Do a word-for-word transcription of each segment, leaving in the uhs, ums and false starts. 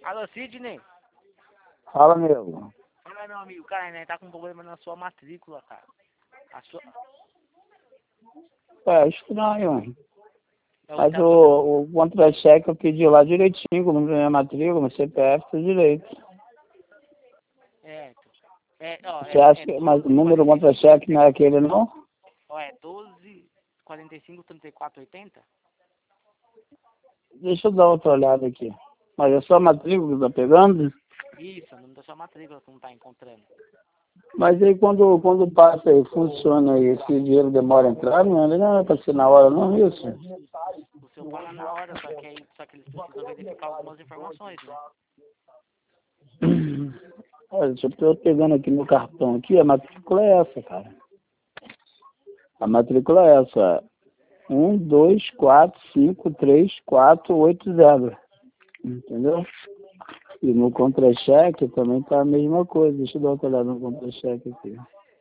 Alô, Sidney? Fala, meu. Fala, meu amigo. Cara, né, tá com problema na sua matrícula, cara. A sua... É estranho. É, Mas tá... o, o contra-cheque eu pedi lá direitinho, como minha matrícula, meu C P F, tudo direito. É, é, ó, Você é, acha é que, mas o doze, número do quarenta e cinco, contra-cheque não é aquele, não? ó, é doze, quarenta e cinco, trinta e quatro, oitenta? Deixa eu dar outra olhada aqui. Mas é só a matrícula que tá pegando? Isso, o nome da sua matrícula que não tá encontrando. Mas aí quando, quando passa e funciona e esse dinheiro demora a entrar, não é, não é pra ser na hora, não, isso? O seu paga na hora, só que, aí, só que eles precisam verificar algumas informações, né? Olha, deixa eu tô pegando aqui no cartão aqui, a matrícula é essa, cara. A matrícula é essa. Um, dois, quatro, cinco, três, quatro, oito, zero. Entendeu? E no contra-cheque também tá a mesma coisa. Deixa eu dar outra olhada no contra-cheque aqui.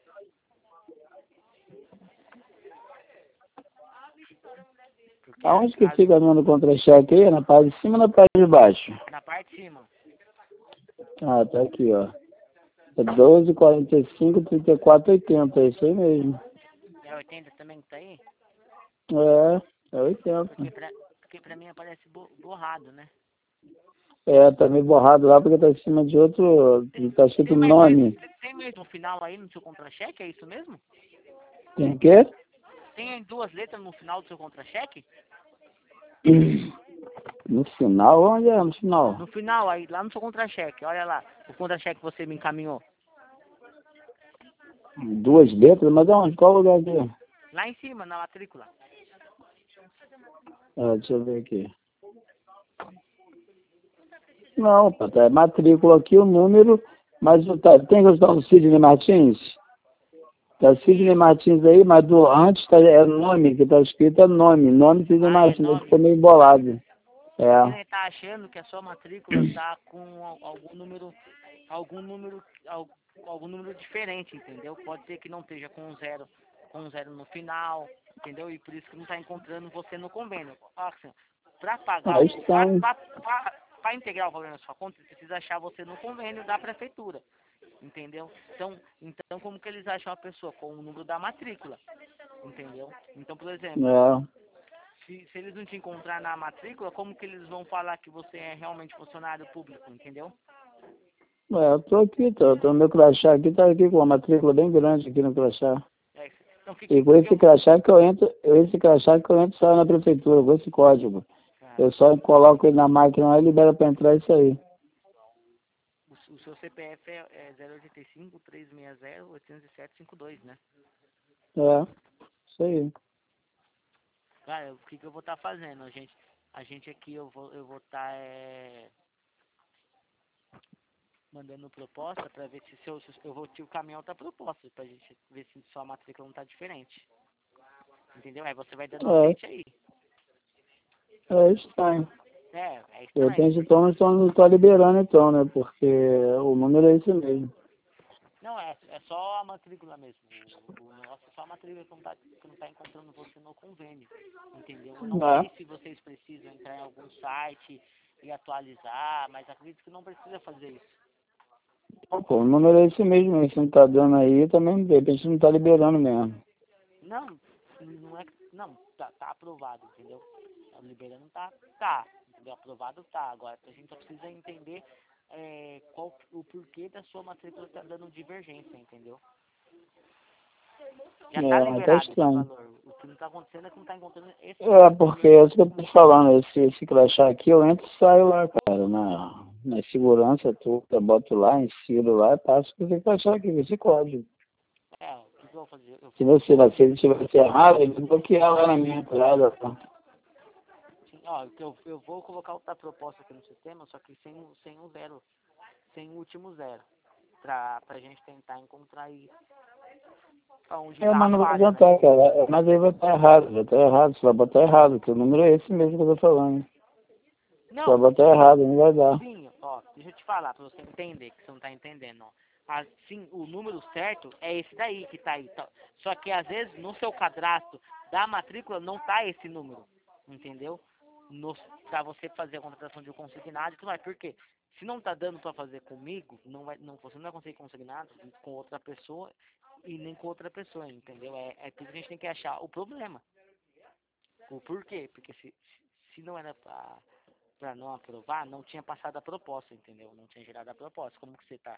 Porque Aonde que a, fica no contra-cheque aí? Na parte de cima ou na parte de baixo? na parte de cima. Ah, tá aqui, ó. É doze, quarenta e cinco, trinta e quatro, oitenta. É isso aí mesmo. É oitenta também que tá aí? É, é oitenta. Porque pra, porque pra mim aparece bo, borrado, né? É, tá meio borrado lá porque tá em cima de outro. Tem, Tá escrito tem mais dois, nome. tem mesmo um final aí no seu contra-cheque, é isso mesmo? Tem o quê? Tem duas letras no final do seu contra-cheque? No final? Onde é no final? No final aí, lá no seu contra-cheque, olha lá, o contra-cheque que você me encaminhou. Duas letras? Mas aonde? Qual lugar aqui? Lá em cima, na matrícula. Ah, deixa eu ver aqui. Não, pá, tá, é matrícula aqui, o número, mas o- tá, tem que estar no Sidney Martins? Tá Sidney Martins aí, mas do, antes tá, é nome, que tá escrito é nome, nome Sidney Ah, é Martins, aí ficou nome. meio embolado. É, Ele tá achando que a sua matrícula tá com al- algum número, algum número, al- algum número diferente, entendeu? Pode ser que não esteja com um zero, com um zero no final, entendeu? E por isso que não tá encontrando você no convênio. Ó, assim, pra pagar, aí o- pra, estão. pra, pra, pra integrar o valor na sua conta, precisa achar você no convênio da prefeitura, entendeu? Então, então como que eles acham a pessoa? Com o número da matrícula, entendeu? Então, por exemplo, É, se, se eles não te encontrar na matrícula, como que eles vão falar que você é realmente funcionário público, entendeu? é, eu tô aqui, tô, tô no meu crachá aqui, tá aqui com uma matrícula bem grande aqui no crachá. É, então, o que, E que, com que esse eu... crachá que eu entro, esse crachá que eu entro só na prefeitura, com esse código. Cara, Eu só coloco ele na máquina lá e libera pra entrar isso aí. o, o seu C P F é, é zero oito cinco, três seis zero, oito zero sete cinco dois, né? É, isso aí. Cara, o que, que eu vou estar fazendo? A gente, a gente aqui, eu vou eu vou estar é, mandando proposta pra ver se, seu, se eu vou te o caminhão tá proposta, pra gente ver se sua matrícula não tá diferente. Entendeu? Aí você vai dando É, update aí. é estranho. É, é Eu estranho, penso porque... então, então não está liberando então, né? Porque o número é esse mesmo. Não, é, é só a matrícula mesmo. O, o negócio é só a matrícula que não, tá, que não tá encontrando você no convênio. Entendeu? Eu não É. sei se vocês precisam entrar em algum site e atualizar, mas acredito que não precisa fazer isso. Pô, o número é esse mesmo, esse não tá dando aí, também de repente não tá liberando mesmo. Não, não é. Não, tá, tá aprovado, entendeu? A liberando tá, tá. Entendeu? Aprovado tá. Agora a gente só precisa entender é, qual o porquê da sua matrícula tá dando divergência, entendeu? Já tá É, tá liberado esse estranho. valor. O que não tá acontecendo é que não tá encontrando esse É, valor. porque é isso que eu tô te falando, esse, esse crachá aqui, eu entro e saio lá, cara, na, na segurança, tu, eu boto lá, insiro lá, passo com esse crachá aqui, com esse código. É, o que, que eu vou fazer? Eu Se vou, você, vou se ele tivesse errado, ele bloquear lá na minha entrada, tá? sim, ó, eu, eu vou colocar outra proposta aqui no sistema, só que sem, o- sem o zero, sem o último zero. Pra, pra gente tentar encontrar aí onde É, tá mas a não vai falha, né? adiantar, cara. É, mas aí vai estar errado, vai estar errado. Você vai botar errado, porque o número é esse mesmo que eu tô falando. Você vai Não, botar sim, errado, não vai dar. sim, ó, deixa eu te falar pra você entender, que você não tá entendendo, ó. Assim, o número certo é esse daí que tá aí. Tá? Só que às vezes no seu cadastro da matrícula não tá esse número, entendeu? no, pra você fazer a contratação de um consignado e tudo mais. Por quê? Se não tá dando pra fazer comigo, não vai, não, você não vai conseguir consignado com outra pessoa e nem com outra pessoa, entendeu? É, é tudo que a gente tem que achar o problema. O porquê? Porque se, se não era pra, pra não aprovar, não tinha passado a proposta, entendeu? Não tinha gerado a proposta. Como que você tá,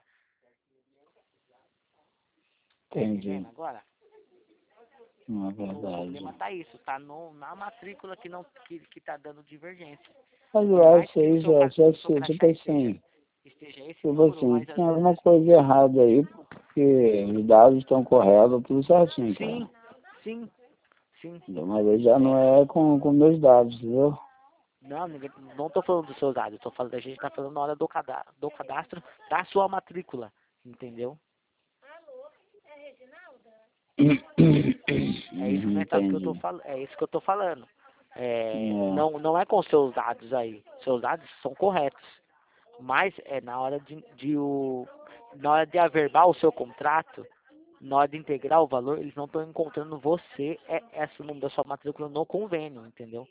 tá entendendo Entendi. agora? Não é O problema verdade. tá isso, tá no, na matrícula que não que, que tá dando divergência. Mas Por eu mais acho que o aí, seu, já, ca- já, o seu sei, tipo crachá esteja, assim, esteja esse tipo número, assim, mas às tem alguma vezes. coisa errada aí, porque os dados estão corretos, tudo certinho, Sim, cara. sim, sim. Mas aí já não É, é com, com meus dados, entendeu? não, ninguém, não tô falando dos seus dados, tô falando, a gente tá falando na hora do cadastro, do cadastro da sua matrícula, entendeu? É isso que Uhum, nós tá, que eu tô entendi. falando, é isso que eu tô falando. É, É. não, não é com seus dados aí. Seus dados são corretos. Mas é na hora de, de o, na hora de averbar o seu contrato, na hora de integrar o valor, eles não estão encontrando você, é, esse número da sua matrícula no convênio, entendeu?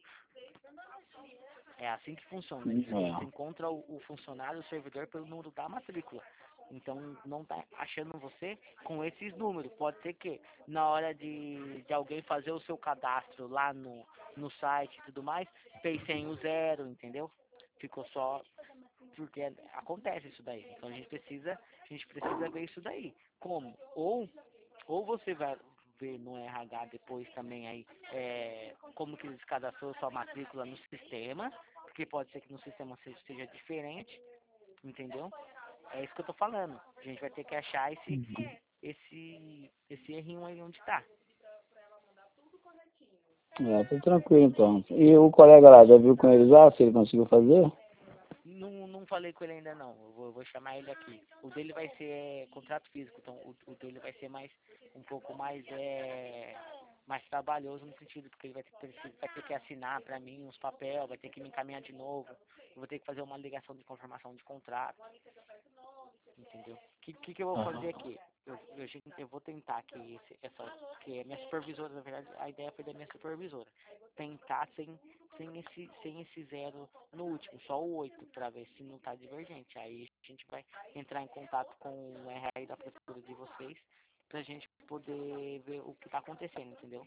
É assim que funciona. Eles, eles É. encontram o, o funcionário, o servidor, pelo número da matrícula. Então, não tá achando você com esses números. Pode ser que na hora de, de alguém fazer o seu cadastro lá no, no site e tudo mais, fez sem o zero, entendeu? Ficou só porque acontece isso daí. Então a gente precisa, a gente precisa ver isso daí. Como? Ou, ou você vai ver no R H depois também aí é, como que eles cadastrou sua matrícula no sistema, porque pode ser que no sistema seja diferente, entendeu? É isso que eu tô falando. A gente vai ter que achar esse, esse, esse errinho aí onde tá. É, tá tranquilo então. E o colega lá, já viu com ele já, se ele conseguiu fazer? Não, não falei com ele ainda não. Eu vou, eu vou chamar ele aqui. O dele vai ser é, contrato físico, então o, o dele vai ser mais um pouco mais é, mais trabalhoso no sentido porque ele vai ter, que- vai ter que assinar para mim uns papel, vai ter que me encaminhar de novo, eu vou ter que fazer uma ligação de confirmação de contrato, entendeu? O que, que que eu vou fazer Aham. aqui? Eu, eu, gente- eu vou tentar que esse, essa que é minha supervisora, na verdade, a ideia foi da minha supervisora. Tentar sem sem esse sem esse zero no último, só o oito para ver se não tá divergente. Aí a gente vai entrar em contato com o R I da prefeitura de vocês pra gente poder ver o que tá acontecendo, entendeu?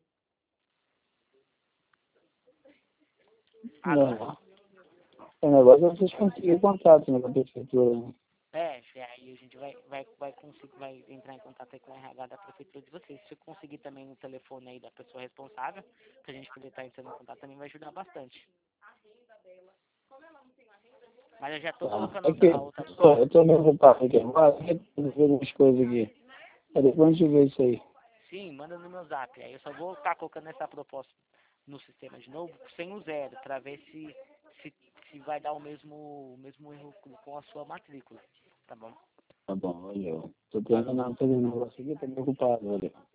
Alô? Aham. O negócio é vocês conseguirem contato, né, com a prefeitura, né? É, che- aí a gente vai, vai, vai conseguir, vai entrar em contato aí com o R H da prefeitura de vocês. Se eu conseguir também o telefone aí da pessoa responsável, pra gente poder estar entrando em contato também vai ajudar bastante. Mas eu já tô Tá. colocando a outra, a Aqui, outra. só, eu tô meio ocupado aqui agora, eu ver algumas coisas aqui. Aí depois a gente vê isso aí. Sim, manda no meu zap. Aí eu só vou estar colocando essa proposta no sistema de novo, sem o zero, pra ver se, se, se vai dar o mesmo, o mesmo erro com com a sua matrícula. Tá bom? Tá bom, valeu. Tô Falou. terminando, terminando o negócio aqui, tô meio ocupado, valeu.